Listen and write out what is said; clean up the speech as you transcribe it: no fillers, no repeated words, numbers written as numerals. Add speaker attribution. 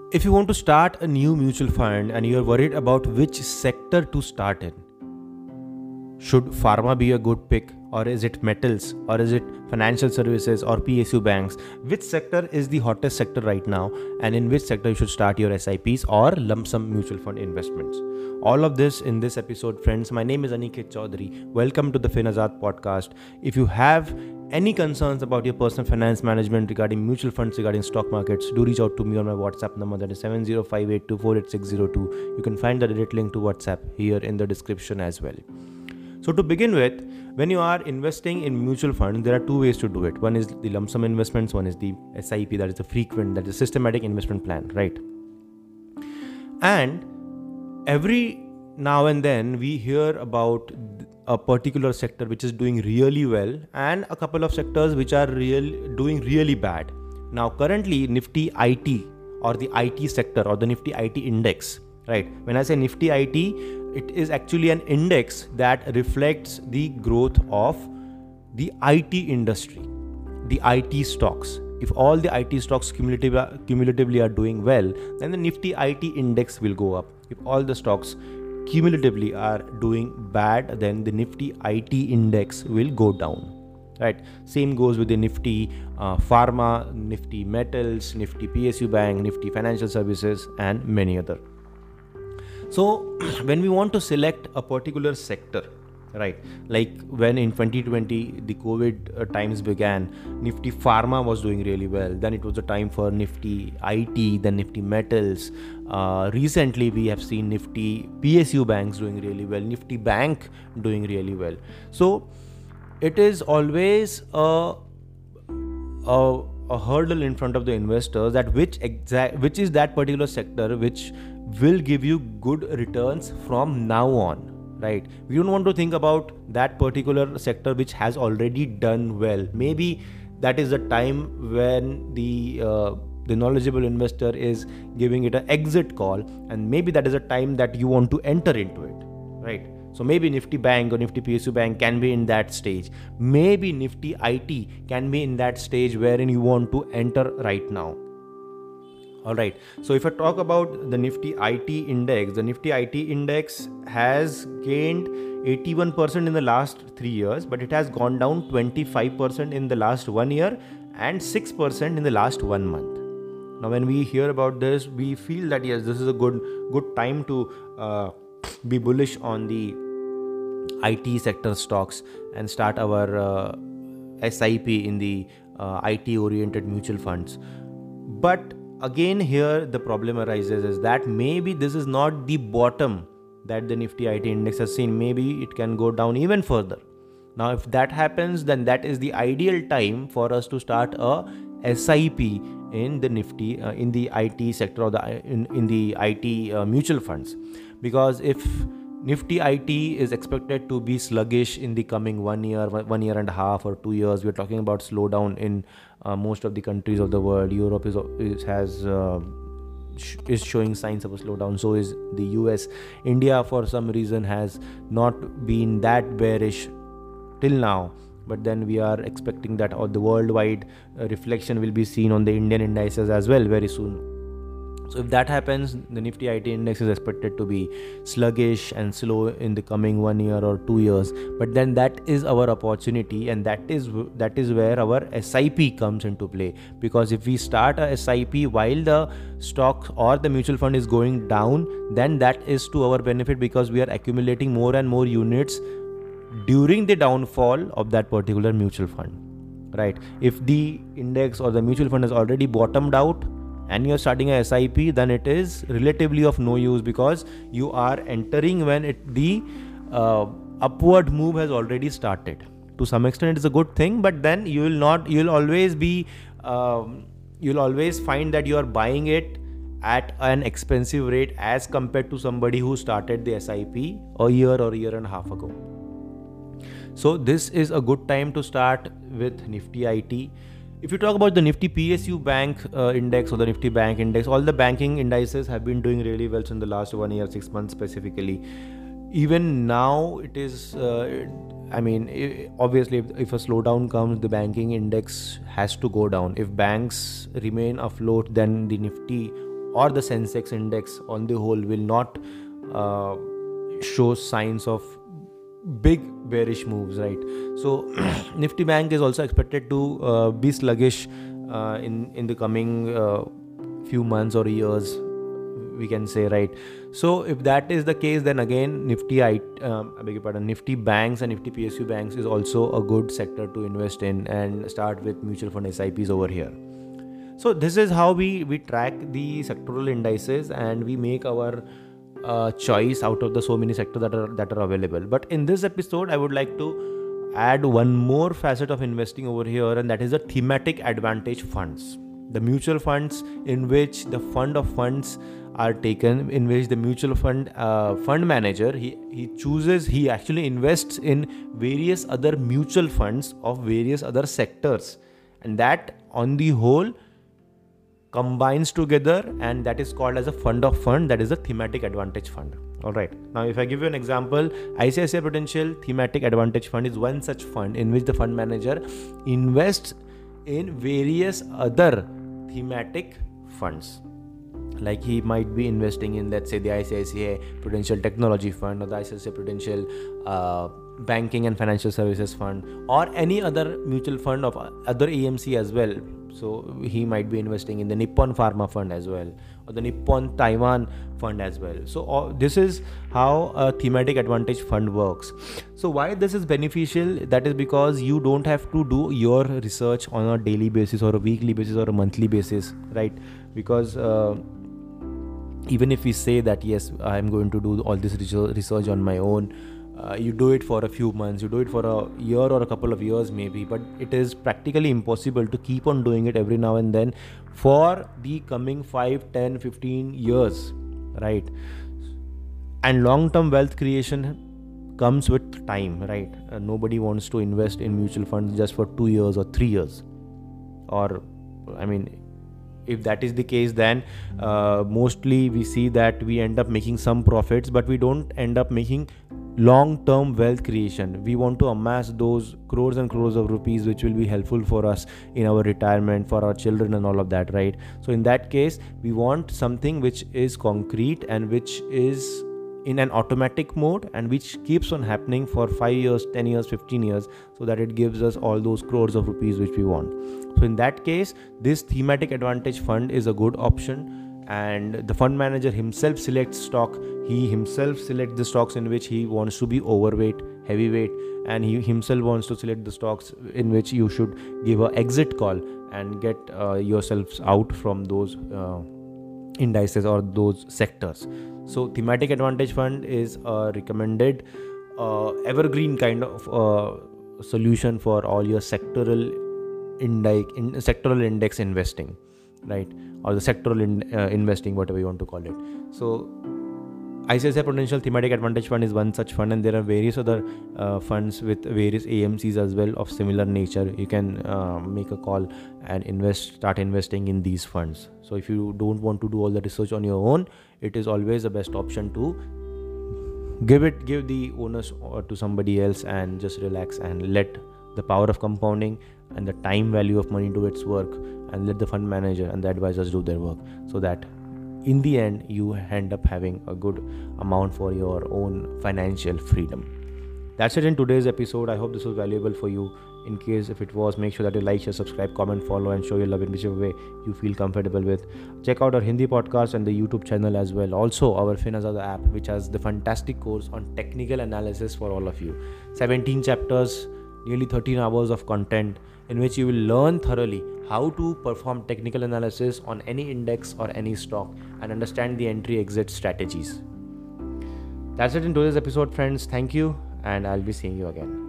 Speaker 1: If you want to start a new mutual fund and you're worried about which sector to start in, should pharma be a good pick, or is it metals, or is it financial services or PSU banks? Which sector is the hottest sector right now, and in which sector you should start your SIPs or lump sum mutual fund investments? All of this in this episode, friends. My name is Aniket Chaudhary. Welcome to the Finazat podcast. If you have any concerns about your personal finance management regarding mutual funds, regarding stock markets, do reach out to me on my WhatsApp number, that is 7058248602. You can find the direct link to WhatsApp here in the description as well. So to begin with, when you are investing in mutual funds, there are two ways to do it. One is the lump sum investments, one is the SIP, that is the frequent, that is systematic investment plan, right? And every now and then we hear about a particular sector which is doing really well and a couple of sectors which are doing really bad. Now currently Nifty IT or the IT sector or the Nifty IT index, right? When I say Nifty IT, it is actually an index that reflects the growth of the IT industry, the IT stocks. If all the IT stocks cumulatively are doing well, then the Nifty IT index will go up. If all the stocks cumulatively are doing bad, then the Nifty IT index will go down. Right. Same goes with the Nifty Pharma, Nifty Metals, Nifty PSU Bank, Nifty Financial Services, and many other. So when we want to select a particular sector, right, like when in 2020 the COVID times began, Nifty Pharma was doing really well. Then it was the time for Nifty IT, then Nifty Metals. Recently we have seen Nifty PSU banks doing really well, Nifty Bank doing really well. So it is always a hurdle in front of the investors that which is that particular sector which will give you good returns from now on, right? We don't want to think about that particular sector which has already done well. Maybe that is the time when the knowledgeable investor is giving it an exit call, and maybe that is a time that you want to enter into it, right? So maybe Nifty Bank or Nifty PSU Bank can be in that stage. Maybe Nifty IT can be in that stage wherein you want to enter right now. Alright, so if I talk about the Nifty IT index, the Nifty IT index has gained 81% in the last 3 years, but it has gone down 25% in the last 1 year and 6% in the last 1 month. Now when we hear about this, we feel that yes, this is a good time to be bullish on the IT sector stocks and start our SIP in the IT oriented mutual funds. But again, here the problem arises is that maybe this is not the bottom that the Nifty IT index has seen. Maybe it can go down even further. Now, if that happens, then that is the ideal time for us to start a SIP in the Nifty, in the IT sector or in the IT mutual funds. Because if Nifty IT is expected to be sluggish in the coming 1 year, 1 year and a half or 2 years, we're talking about slowdown in most of the countries of the world. Europe is showing signs of a slowdown. So is the US. India, for some reason, has not been that bearish till now. But then we are expecting that the worldwide reflection will be seen on the Indian indices as well very soon. So if that happens, the Nifty IT index is expected to be sluggish and slow in the coming 1 year or 2 years. But then that is our opportunity, and that is where our SIP comes into play. Because if we start a SIP while the stock or the mutual fund is going down, then that is to our benefit, because we are accumulating more and more units during the downfall of that particular mutual fund, right? If the index or the mutual fund has already bottomed out and you're starting a SIP, then it is relatively of no use, because you are entering when the upward move has already started. To some extent, it's a good thing, but then you'll always find that you are buying it at an expensive rate as compared to somebody who started the SIP a year or a year and a half ago. So this is a good time to start with Nifty IT. If you talk about the Nifty PSU Bank index or the Nifty Bank index, all the banking indices have been doing really well in the last 1 year, 6 months specifically. Even now, it is, obviously, if a slowdown comes, the banking index has to go down. If banks remain afloat, then the Nifty or the Sensex index on the whole will not show signs of big bearish moves, right? So Nifty Bank is also expected to be sluggish in the coming few months or years, we can say, right? So if that is the case, then again Nifty Nifty banks and Nifty PSU banks is also a good sector to invest in and start with mutual fund SIPs over here. So this is how we track the sectoral indices and we make our choice out of the so many sectors that are available. But in this episode I would like to add one more facet of investing over here, and that is the thematic advantage funds, the mutual funds in which the fund of funds are taken, in which the mutual fund manager he actually invests in various other mutual funds of various other sectors, and that on the whole combines together, and that is called as a fund of fund, that is a thematic advantage fund. All right, now if I give you an example, ICICI Prudential Thematic Advantage Fund is one such fund in which the fund manager invests in various other thematic funds. Like he might be investing in, let's say, the ICICI Prudential Technology Fund or the ICICI Prudential Banking and Financial Services Fund, or any other mutual fund of other AMC as well. So he might be investing in the Nippon Pharma Fund as well, or the Nippon Taiwan Fund as well. So this is how a thematic advantage fund works. So why this is beneficial? That is because you don't have to do your research on a daily basis or a weekly basis or a monthly basis, right? Because even if we say that yes, I'm going to do all this research on my own, you do it for a few months, you do it for a year or a couple of years maybe, but it is practically impossible to keep on doing it every now and then for the coming 5, 10, 15 years, right? And long-term wealth creation comes with time, right? Nobody wants to invest in mutual funds just for 2 years or 3 years. Or, I mean, if that is the case, then mostly we see that we end up making some profits, but we don't end up making long-term wealth creation. We want to amass those crores and crores of rupees which will be helpful for us in our retirement, for our children and all of that, right? So in that case, we want something which is concrete and which is in an automatic mode and which keeps on happening for 5 years, 10 years, 15 years, so that it gives us all those crores of rupees which we want. So in that case, this thematic advantage fund is a good option, and the fund manager himself selects stock. He himself selects the stocks in which he wants to be overweight, heavyweight, and he himself wants to select the stocks in which you should give an exit call and get yourselves out from those indices or those sectors. So thematic advantage fund is a recommended evergreen kind of solution for all your sectoral index investing, right? Or the sectoral investing, whatever you want to call it. So ICICI Prudential Thematic Advantage Fund is one such fund, and there are various other funds with various AMCs as well of similar nature. You can make a call and start investing in these funds. So if you don't want to do all the research on your own, it is always the best option to give the owners to somebody else and just relax and let the power of compounding and the time value of money do its work, and let the fund manager and the advisors do their work, so that in the end you end up having a good amount for your own financial freedom. That's it in today's episode. I hope this was valuable for you. In case if it was, make sure that you like, share, subscribe, comment, follow, and show your love in whichever way you feel comfortable with. Check out our Hindi podcast and the YouTube channel as well. Also our Finazada app, which has the fantastic course on technical analysis for all of you. 17 chapters, nearly 13 hours of content, in which you will learn thoroughly how to perform technical analysis on any index or any stock and understand the entry-exit strategies. That's it in today's episode, friends. Thank you, and I'll be seeing you again.